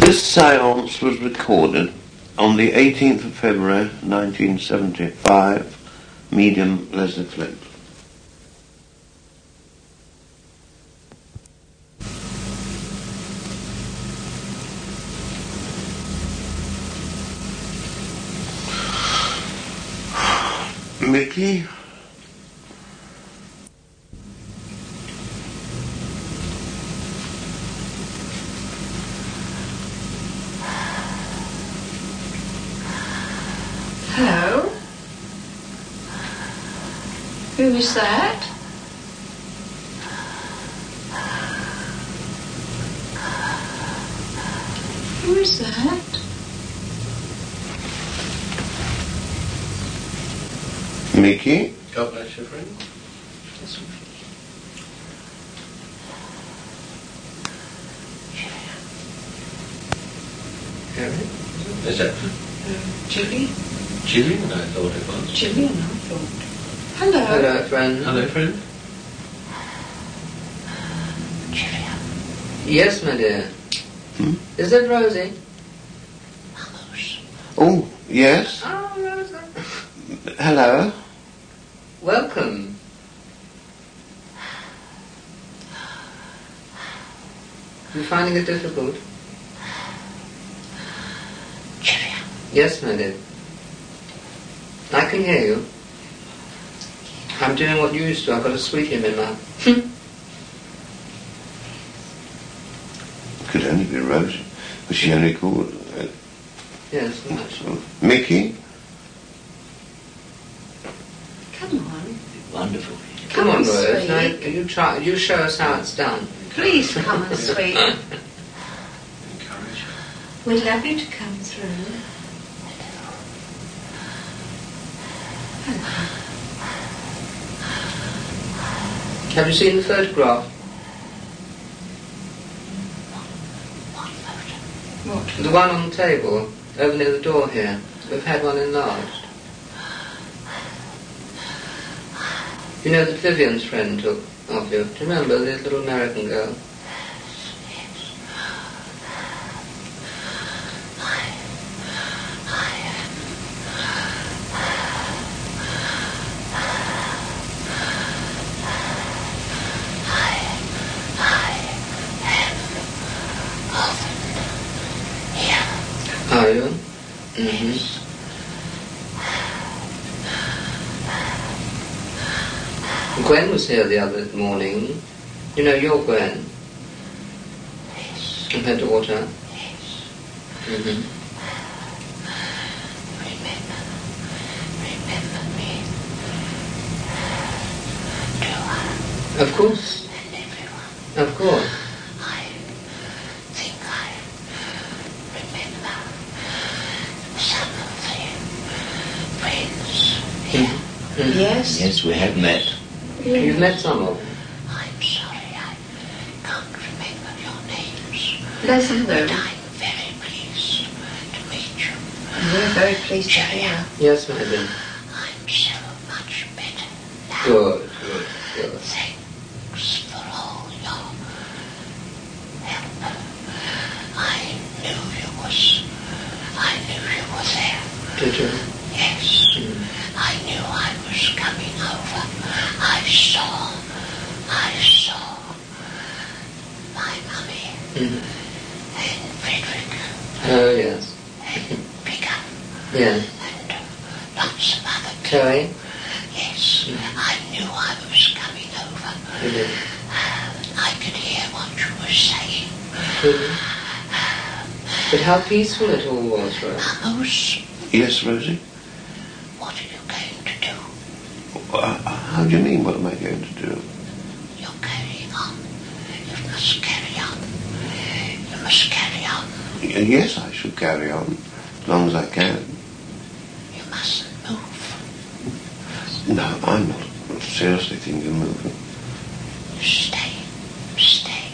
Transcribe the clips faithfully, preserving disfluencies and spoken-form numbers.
This séance was recorded on the eighteenth of February nineteen seventy-five, medium Leslie Flint. Mickey? Hello? Who is that? Who is that? Mickey? God bless you, friend. This one. Harry? Is that Uh, Julie? Gillian? I thought it was. Gillian, I thought. Hello. Hello, friend. Hello, friend. Gillian. Yes, my dear. Hmm? Is that Rosie? Vamos. Oh, yes. Oh, Rosie. Hello. Welcome. You finding it difficult? Gillian. Yes, my dear. I can hear you. I'm doing what you used to. I've got a sweet in my mouth. Could only be Rosie. Was she only called uh, Yes, much. Mickey? Come on. Wonderful. Come Come on, on, Rose. sweet. Now, you try. You show us how it's done. Please come and sweet. Encourage. We'd love you to come through. Hello. Have you seen the photograph? What photo? What? The one on the table, over near the door here. We've had one enlarged. You know that Vivian's friend took of you. Do you remember the little American girl? Yes. Are you? Mm-hmm. Gwen was here the other morning. You know your Gwen? Yes. And her daughter? Yes. Mm-hmm. Remember. Remember me. Do I? Of course. And everyone. Of course. I think I remember some of the friends here. Mm-hmm. Yes. Yes, we have met. You've met some of them. I'm sorry I can't remember your names. Leslie, But I'm very pleased to meet you. we're very pleased to hear. Yes, my dear. I'm so much better now. Good, good, good. Thanks for all your help. I knew you was, I knew you were there. Did you? Yes, Mm. I knew I was coming over. I saw, I saw my mummy Mm. and Frederick Oh, yes. and Pika Yes. and uh, lots of other people. Chloe? Yes, I knew I was coming over. You did. I could hear what you were saying. Mhm. But how peaceful it all was, Rose. Amos, Yes, Rosie? what are you going to do? Uh, how do you mean, what am I going to do? You're carrying on. You must carry on. You must carry on. Y- Yes, I shall carry on, as long as I can. You mustn't move. No, I'm not seriously thinking of moving. Stay. Stay.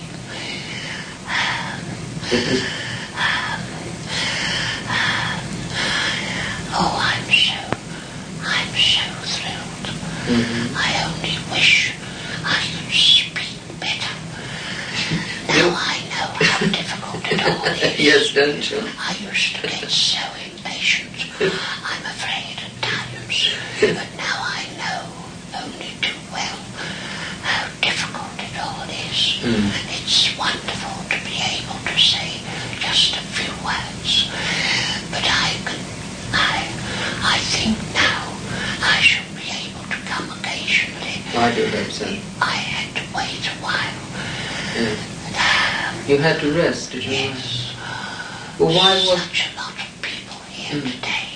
Oh, I'm so, I'm so thrilled. Mm-hmm. I only wish I could speak better. Now I know how difficult it all this. Yes, don't you? I used to get so impatient, I'm afraid at times, but now I know only too well how difficult it all is. Mm. It's wonderful to be able to say just a few words, but I can, I, I think now I shall be able to come occasionally. I do hope so. I had to wait a while. Yeah. Um, You had to rest, did you? yes. Well, why was Such a lot of people here Mm. today.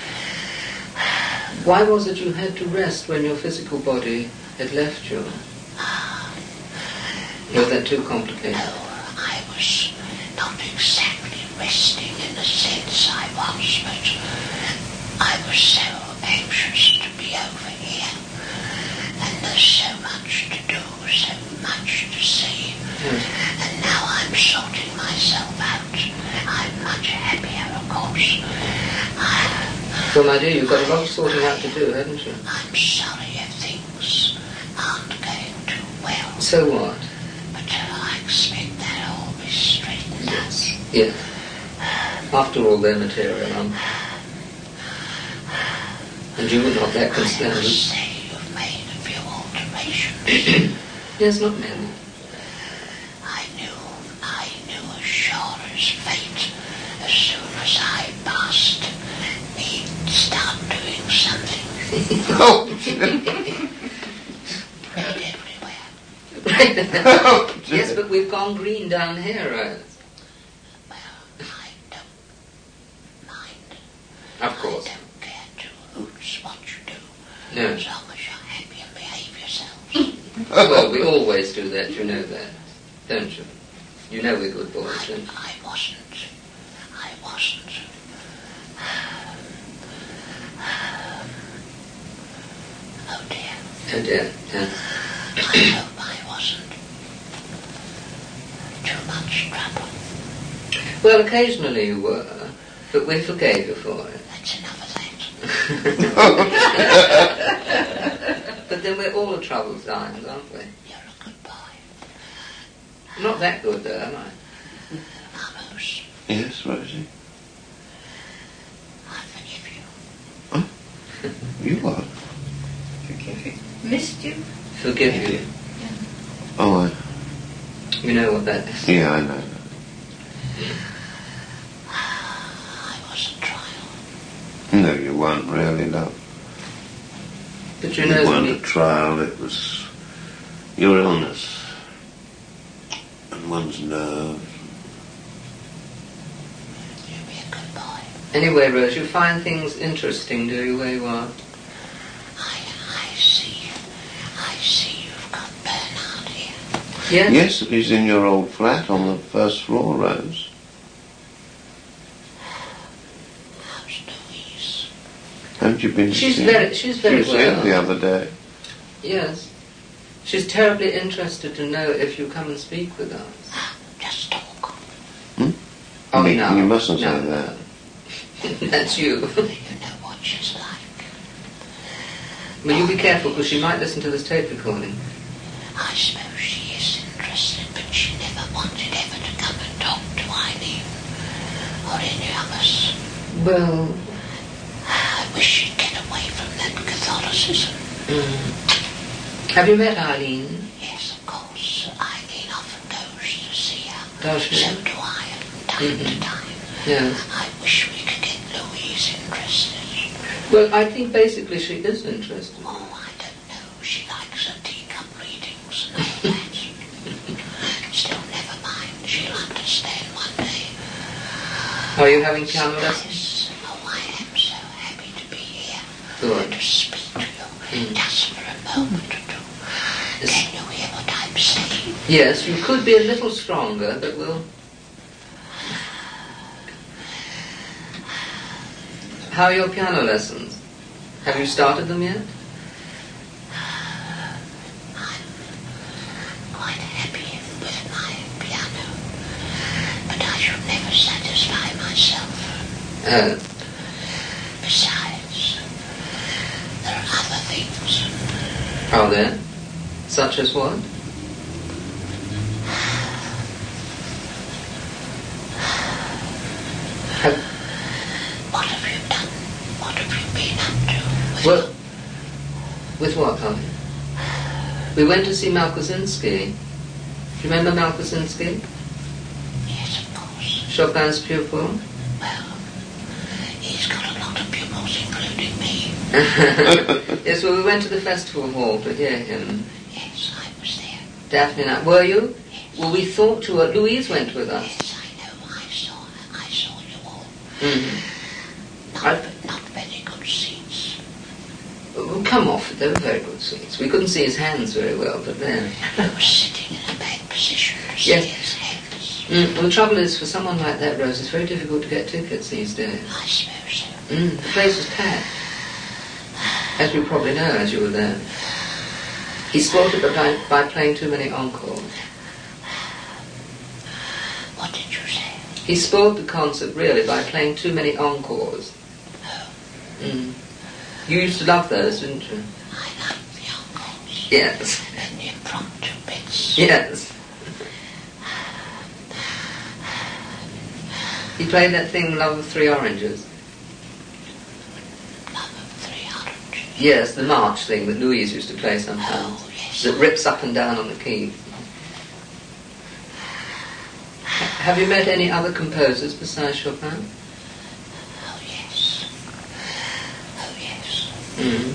why was it you had to rest when your physical body had left you? Was that too complicated? No, I was not exactly resting in the sense I was, but I was so anxious to be over here. And there's so much to do, so much to see. Yes. And now I'm sorting myself out. I'm much happier, of course. I, Well, my dear, you've got a lot of sorting out to do, haven't you? I'm sorry if things aren't going too well, So what? but uh, I expect that'll all be straightened out. Yes. After all, they're material, aren't they? And you were not that I concerned. must say you've made a few alterations. Yes, not many. I knew, I knew as sure as fate, as soon as I passed, he'd start doing something. Oh, Red everywhere. oh, Yes, but we've gone green down here, Rose. Well, I don't mind. Of course. I don't care two hoots what you do, No. as long as you're happy and behave yourselves. Well, we always do that, you know that, don't you? You know we're good boys, don't you? I wasn't. I wasn't. Oh dear. Oh dear, yeah. I hope I wasn't. Too much trouble. Well, occasionally you were, but we forgave you for it. That's enough of that. But then we're all at troubled times, aren't we? You're a good boy. I'm not that good, though, am I? Vamos. yes, Rosie. I forgive you. You are. Forgive you. Missed you. Forgive you. Oh, I, You know what that is. yeah, I know. I was a trial. No, you weren't really, love. But you It know weren't a that trial, it was your illness and one's nerves. You be a good boy. anyway, Rose, you find things interesting, do you, where you are? I, I see. I see you've got Bernard here. Yes? Yes, he's in your old flat on the first floor, Rose. How's Louise? Haven't you been to She's see very, her? she's very She was here well. the other day. Yes. She's terribly interested to know if you come and speak with us. Just talk. Oh, you, no. you mustn't no, say that. That's you. You know what she's like. Well, you be careful, because she might listen to this tape recording. I suppose she is interested, but she never wanted ever to come and talk to Eileen or any of us. Well, I wish she'd get away from that Catholicism. mm. Have you met Eileen? Yes, of course. Eileen often goes to see her. Does she? So do I, from time Mhm. to time. Yes. I wish we could get Louise interested. Well, I think basically she is interested. Oh, I don't know. She likes her teacup readings and all that. Still, never mind. She'll understand one day. Are you having piano lessons? Yes. Oh, I am so happy to be here. Good. To speak to you. Mm. Just for a moment or two. Can you hear what I'm saying? Yes, you could be a little stronger, but we'll... How are your piano lessons? Have you started them yet? I'm quite happy with my piano, but I should never satisfy myself. Uh, Besides, there are other things. are there? Such as what? Have, What have you done? What have you been up to? With well, with what, Colin? We went to see Malkosinski. Do you remember Malkosinski? Yes, of course. Chopin's pupil? Well, he's got a lot of pupils, including me. Yes, well, we went to the festival hall to hear him. Yes, I was there. Daphne and I. Were you? Yes. Well, we thought you were. Louise went with us. Yes, I know. I saw. I saw you all. Mm-hmm. Not, I- not very good seats. Well, come off it. They were very good seats. We couldn't see his hands very well, but then. I was sitting in a bad position to see Yes. his hands. Mm, well, the trouble is, for someone like that, Rose, it's very difficult to get tickets these days. I suppose so. Mm, the place was packed. As you probably know, as you were there. He spoiled it by, by playing too many encores. What did you say? He spoiled the concert, really, by playing too many encores. Oh, Mm. You used to love those, didn't you? I love the encores. Yes. And the impromptu bits. Yes. He played that thing, Love of Three Oranges. Love of three oranges. Yes, the march thing that Louise used to play sometimes. Oh, yes. That rips up and down on the key. Ha- Have you met any other composers besides Chopin? Oh, yes. Oh, yes. Mm.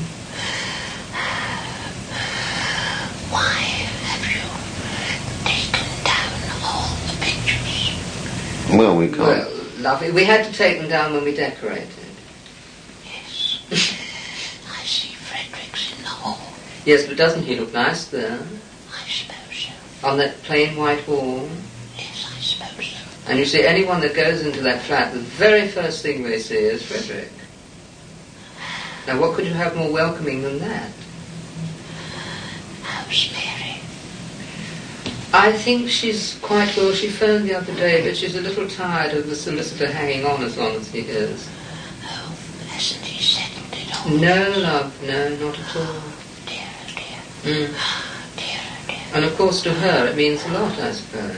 Why have you taken down all the pictures? Well, we can't. Well, lovely. We had to take them down when we decorated. Yes. I see Frederick's in the hall. Yes, but doesn't he look nice there? I suppose so. On that plain white wall. Yes, I suppose so. And you see, anyone that goes into that flat, the very first thing they see is Frederick. Now, what could you have more welcoming than that? How's Mary? I think she's quite well. She phoned the other day, but she's a little tired of the solicitor hanging on as long as he is. Oh, hasn't he settled it all? No, love, no, not at all. Dear, oh dear. Mm. Dear, oh dear. And of course to her it means a lot, I suppose.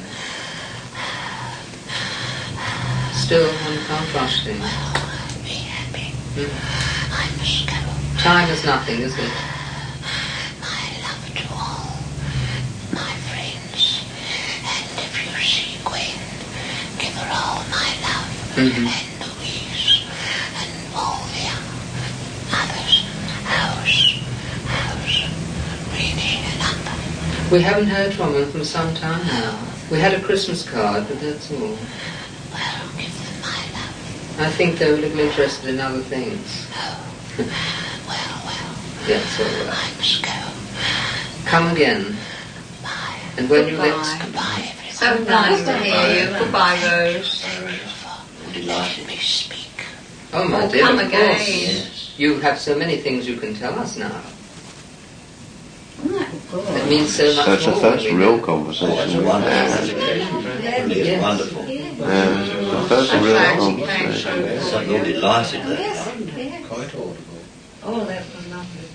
Still, one can't rush things. I'll be happy. Mm. I must go. Time is nothing, is it? My love to all my friends. And if you see Gwen, give her all my love. Mhm. And Louise. And all the others. How's, how's Renee and Upper? We haven't heard from her for some time now. We had a Christmas card, but that's all. Well, give them my love. I think they were a little interested in other things. Oh, well, well. Yes, all right. I must go. Come again. Bye. And when you Goodbye. let... Goodbye, everyone. So nice to hear you. Goodbye, Rose. Thank you for letting me speak. Oh, my Oh, dear, come of again. course. Yes. You have so many things you can tell us now. Oh, It good. means so much So it's the more first when we real know. Oh, conversation that's a we've wonderful had. presentation. Really, Yes. it's wonderful. Um, the first I'm real glad she came conversation. so Yes, good. I'm all delighted there. Yes, yes. Quite audible. Oh, that was lovely.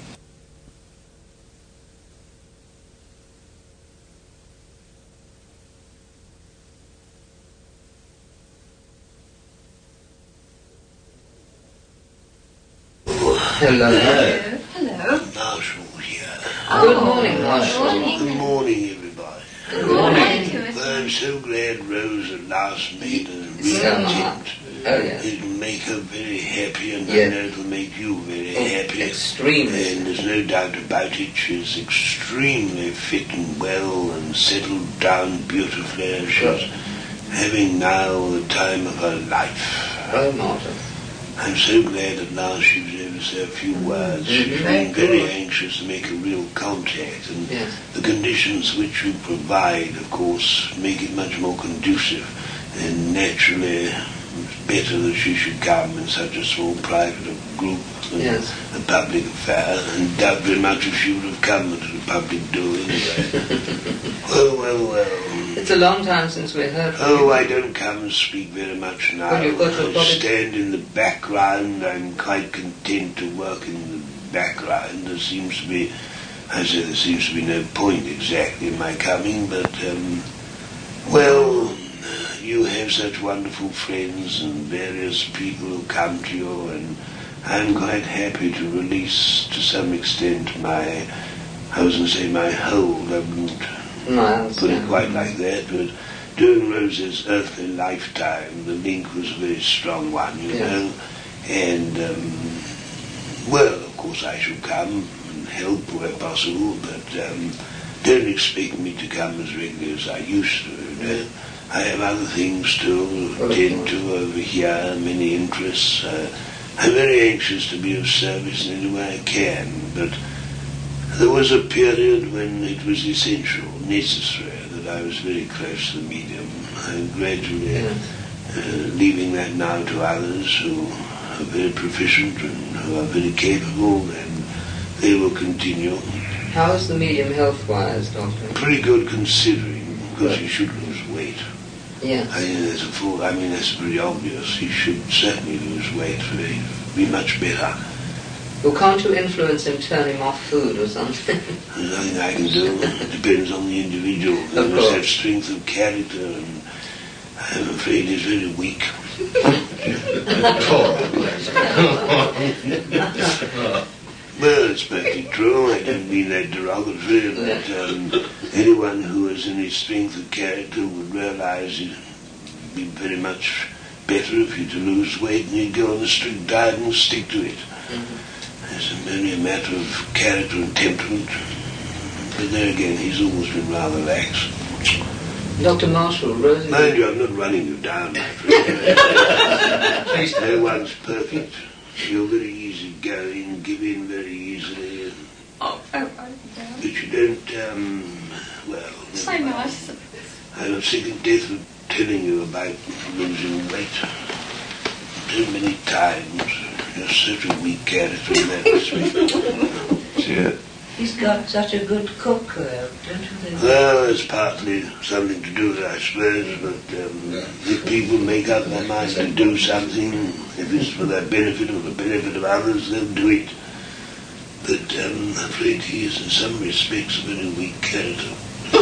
Hello. Hello. Marshall here. Good morning, Marshall. Good morning, everybody. Good morning. Well, I'm so glad Rose at last made a real So attempt. Oh, yes. It'll make her very happy, and Yes. I know it'll make you very Oh, happy. extremely. And there's no doubt about it, she's extremely fit and well and settled down beautifully. She's Good. having now the time of her life. Oh, Marshall. I'm so glad at last she was able to say a few words. She's Mhm. been very anxious to make a real contact, and Yes. the conditions which you provide, of course, make it much more conducive, and naturally it's better that she should come in such a small private group than Yes. a public affair, and doubt very much if she would have come to the public do anyway. Well, well, well. It's a long time since we heard from Oh, you. I don't come and speak very much now. Well, you've got your I body- stand in the background. I'm quite content to work in the background. There seems to be, I say there seems to be no point exactly in my coming, but, um, well, you have such wonderful friends and various people who come to you, and I'm quite happy to release to some extent my, I was going to say my hold, I wouldn't No, I put it understand. quite like that, but during Rose's earthly lifetime, the link was a very strong one, you Yeah. know, and, um, well, of course I shall come and help where possible, but um, don't expect me to come as regularly as I used to, you know. I have other things to Well, of attend course. to over here, many interests. Uh, I'm very anxious to be of service in any way I can, but there was a period when it was essential, necessary, that I was very close to the medium. I'm gradually Yeah. uh, leaving that now to others who are very proficient and who are very capable, and they will continue. How is the medium health-wise, Doctor? Pretty good considering, because Good. you should lose weight. Yes. I mean, that's a full, I mean, that's pretty obvious. He should certainly lose weight, very, be much better. Well, can't you influence him, turn him off food or something? There's nothing I can do. It depends on the individual. They Of must course. have strength of character, and I'm afraid he's very weak. Well, it's perfectly true. I don't mean that derogatory, but um, anyone who is in his strength of character would realize it would be very much better if you're to lose weight and you go on a strict diet and stick to it. It's merely a matter of character and temperament. But there again, he's always been rather lax. Doctor Marshall, Rosie... Mind you, I'm not running you down, my friend. No one's perfect. You're very easy going, give in very easily, and, Oh, oh, oh, yeah. but you don't, um, well... So never mind. nice. I'm sick of death of telling you about losing weight. So many times. You're such a weak character in that respect. Yeah. He's got such a good cook, uh, don't you think? Well, it's partly something to do with it, I suppose, but um, if people make up their minds to do something, if it's for their benefit or the benefit of others, they'll do it. But um, I'm afraid he is in some respects a very weak character.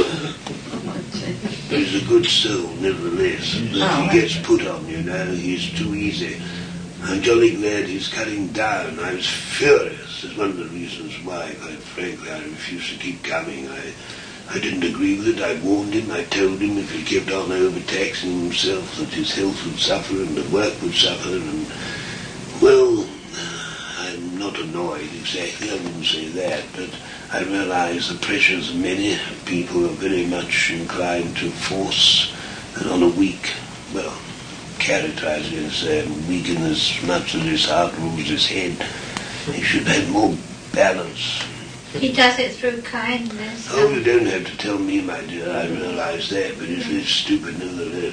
But he's a good soul, nevertheless. But Oh, he gets put on, you know, he's too easy. I'm jolly glad he's cutting down. I was furious. That's one of the reasons why, quite frankly, I refused to keep coming. I, I didn't agree with it. I warned him. I told him if he kept on overtaxing himself that his health would suffer and the work would suffer. And, well, I'm not annoyed exactly. I wouldn't say that. But I realize the pressures of many people are very much inclined to force and on a weak, well, character, I was going to say, weak in as much as his heart rules his head. He should have more balance. He does it through kindness. Oh, you don't have to tell me, my dear, I realise that, but it's it's stupid nevertheless.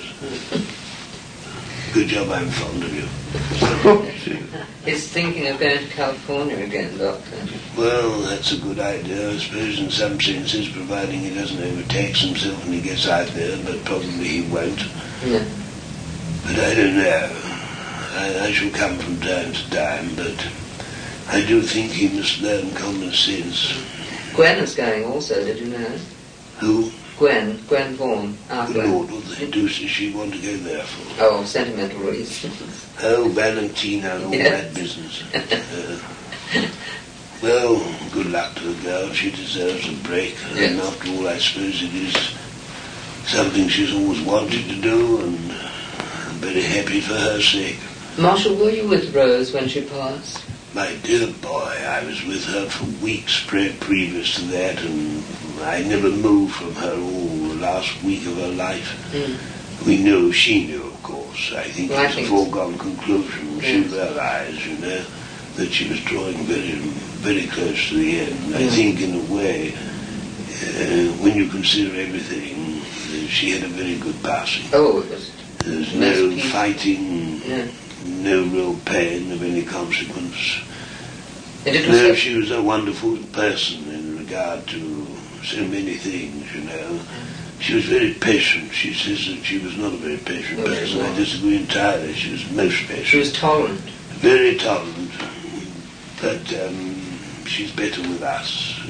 Good job I'm fond of you. He's thinking of going to California again, Doctor. Well, that's a good idea, I suppose, in some senses, providing he doesn't overtax himself when he gets out there, but probably he won't. Yeah. But I don't know. I, I shall come from time to time, but I do think he must learn common sense. Gwen is going also, did you know? Who? Gwen, Gwen Vaughan, our Good Gwen. Lord, what the deuce does she want to go there for? Oh, sentimental reasons. Oh, Valentina and all Yes. that business. Uh, well, good luck to the girl. She deserves a break. Yes. And after all, I suppose it is something she's always wanted to do, and I'm very happy for her sake. Marshall, were you with Rose when she passed? My dear boy, I was with her for weeks pre- previous to that, and I never moved from her all the last week of her life. Mm. We knew, she knew, of course. I think Well, I it was a think- foregone conclusion. She Yes. realized, you know, that she was drawing very, very close to the end. I Mm. think, in a way, uh, when you consider everything, uh, she had a very good passing. Oh, it was... There's Most no people- fighting, Yeah. no real pain of any consequence. And it was... No, she was a wonderful person in regard to so many things, you know. She was very patient. She says that she was not a very patient No, she person. I wasn't. disagree entirely. She was most patient. She was tolerant. Very tolerant. But um, she's better with us. Uh,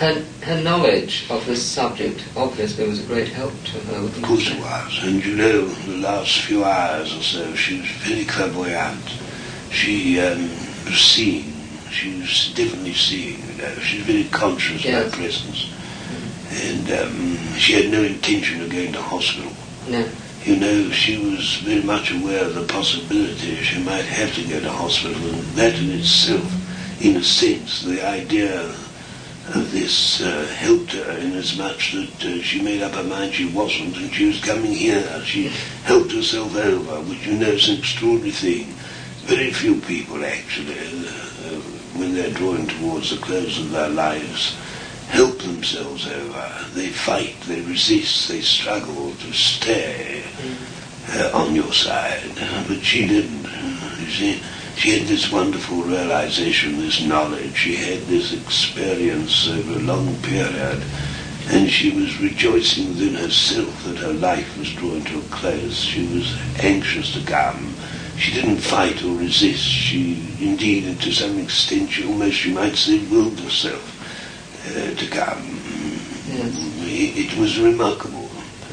her, her knowledge of this subject obviously was a great help to her. Of course it was. And you know, the last few hours or so, she was very clairvoyant. She um, was seeing. She was definitely seeing. You know. She was very conscious Yes. of her presence. And um, she had no intention of going to hospital. No. You know, she was very much aware of the possibility she might have to go to hospital, and that in itself, in a sense, the idea of this uh, helped her in as much that uh, she made up her mind she wasn't, and she was coming here. She helped herself over, which, you know, is an extraordinary thing. Very few people, actually, uh, when they're drawing towards the close of their lives, help themselves over. They fight, they resist, they struggle to stay uh, on your side. But she didn't. You see, she had this wonderful realization, this knowledge. She had this experience over a long period, and she was rejoicing within herself that her life was drawing to a close. She was anxious to come. She didn't fight or resist. She, indeed, to some extent, she almost, you might say, willed herself Uh, to come. Yes. It, it was remarkable.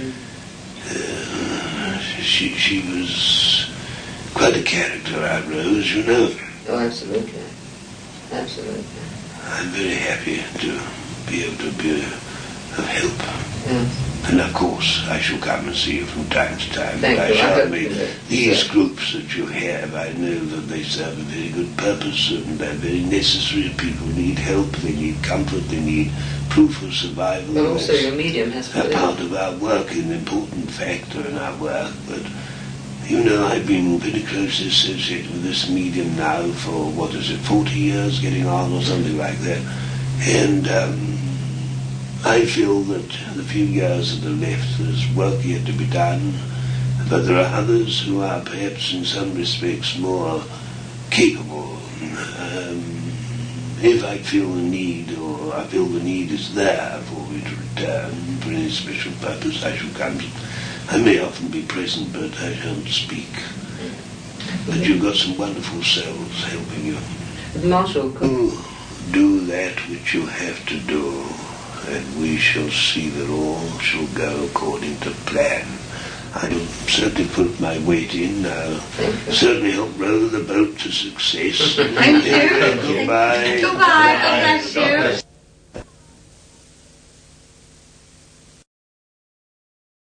Uh, she she was quite a character, Aunt Rose, you know. Oh, absolutely. Absolutely. I'm very happy to be able to be of help. Yes. And of course, I shall come and see you from time to time. Thank but I you. I shall hope meet you do. these Yeah. groups that you have. I know that they serve a very good purpose, and they're very necessary. People need help, they need comfort, they need proof of survival. But also That's your medium has to a be part of our work, an important factor in our work. But you know, I've been very closely associated with this medium now for, what is it, forty years getting on or something like that. And um, I feel that the few years that are left, there's work yet to be done, but there are others who are perhaps in some respects more capable. Um, if I feel the need, or I feel the need is there for me to return for any special purpose, I shall come. I may often be present, but I shan't speak. But you've got some wonderful souls helping you. Marshall, could, Oh, do that which you have to do, and we shall see that all shall go according to plan. I will certainly put my weight in. I'll certainly help row the boat to success. Thank you. Goodbye. Goodbye. God bless you.